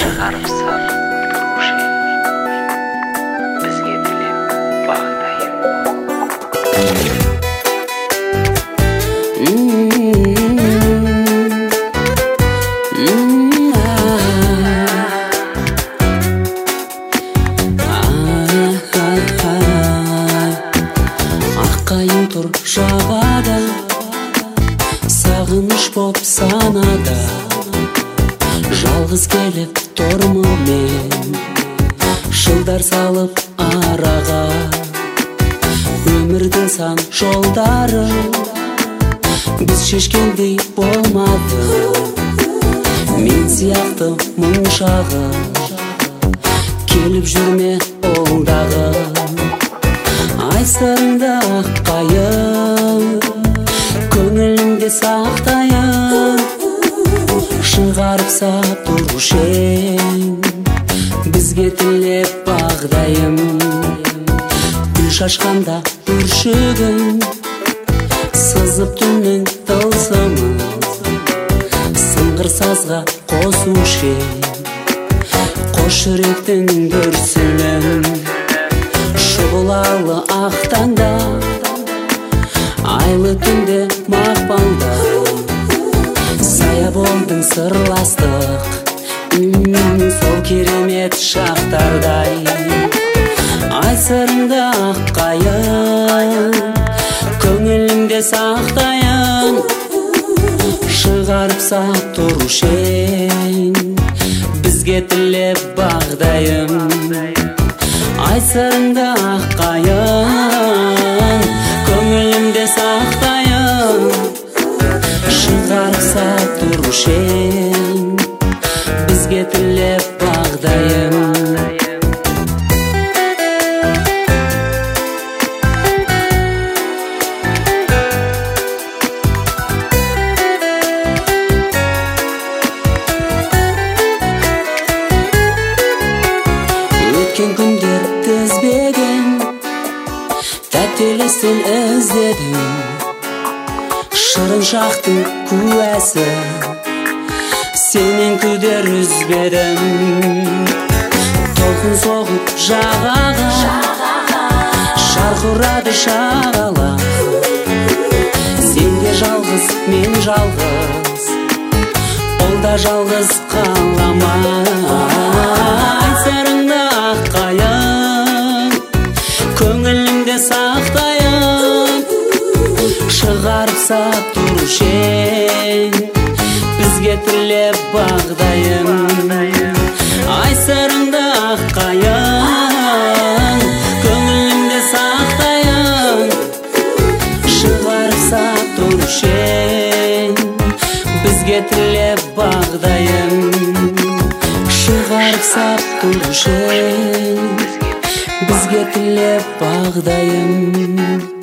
шығарып сап көше бізге тілеп бағдайым. Аққайың тұр жағада, сағыныш боп санада, жалғыз келіп тұрмын мен, жылдар салып араға. Өмірдің сан жолдары біз шешкендей болмады. Мен сияқты мұңшағы келіп жүрме олдағы. Ай сырыңды аққайын, көңіліңде сақтайын. Шығарып сап тұрушы ең, бізге тілеп бағдайым. Гүл шашқанда бүршігін, сызып түннің тылсымын. Сыңғыр сазға қосушы ең, қош жүректің дүрсілін. Шұғылалы ақ таңда, айлы түнде мақпалда, сая болдың сырластық, сол керемет шақтардай. Ай сырыңды аққайын, көңіліңде сақтайын. Шығарып сап тұрушы ең, бізге тілеп бағдайым. Ай сырыңды аққайын, көңілімде сақтайын. Шығарып сап тұрушы ең, бізге тілеп бағдайым. Өткен күндер тізбеген, тәттелестен іздедім. Шырын шақтың куәсі, сенен күдер үзбедім. Толқын соғып жағаға, шарқ ұрады шағала. Сен де жалғыз, мен жалғыз, ол да жалғыз қалама. Көңіліңде сақтайын, шығарып сап тұрушы ең, бізге тілеп бағдайым. Ай сырыңды аққайын, көңіліңде сақтайын. Шығарып сап тұрушы ең, бізге тілеп бағдайым. Шығарып сап тұрушы ең, бізге тілеп бағдайым.